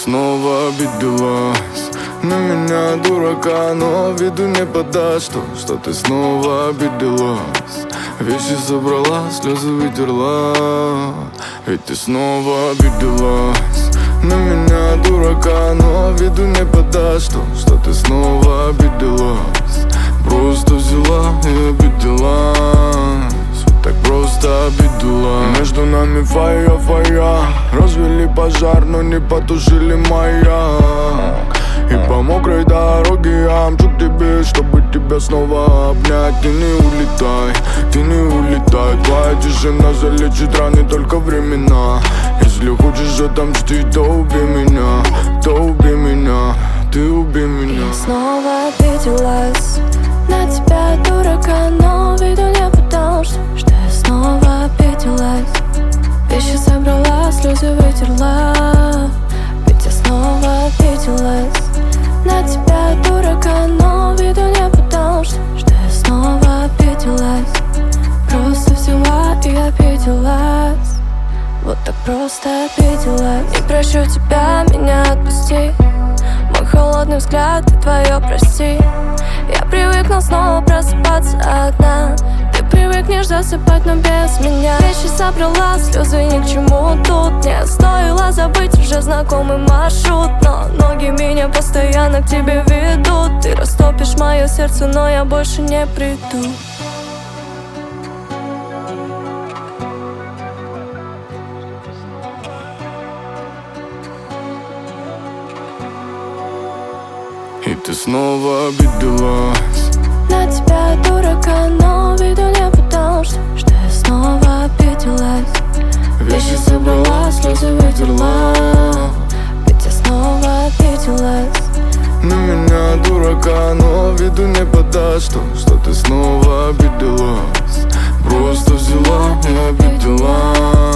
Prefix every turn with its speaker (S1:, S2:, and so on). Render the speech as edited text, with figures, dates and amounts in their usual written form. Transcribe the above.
S1: снова обиделась на меня, дурака, но виду не подашь, что ты снова обиделась. Вещи собрала, слезы вытерла, ведь ты снова обиделась на меня, дурака, но виду не подашь, что ты снова обиделась. Просто взяла и обиделась, вот так просто обиделась. Между нами фая, развели пожар, но не потушили маяк. И по мокрой дороге я мчу к тебе, чтобы тебя снова обнять. Ты не улетай, ты не улетай. Твоя тишина залечит раны только времена. Если хочешь отомстить, то убей меня, то убей меня, ты убей меня.
S2: Я снова обиделась на тебя, дурака, но виду не подал, что я снова обиделась. Вещи собрала, слезы вытерла, ведь я снова обиделась на тебя, дурака, но виду не подал, что я снова обиделась. Просто взяла и обиделась, вот так просто обиделась. Не прощу тебя, меня отпусти, мой холодный взгляд и твое прости. Я привыкла снова просыпаться одна, ты привыкнешь засыпать, но без меня. Вещи собрала, слезы ни к чему тут. Не стоило забыть уже знакомый маршрут, но ноги меня постоянно к тебе ведут. Ты растопишь мое сердце, но я больше не приду.
S1: И ты снова обиделась
S2: на тебя, дурака, но виду не подал, что я снова обиделась. Вещи собрала, слезы вытерла, ведь я снова обиделась
S1: на меня, дурака, но виду не подашь, что ты снова обиделась. Просто взяла и обиделась.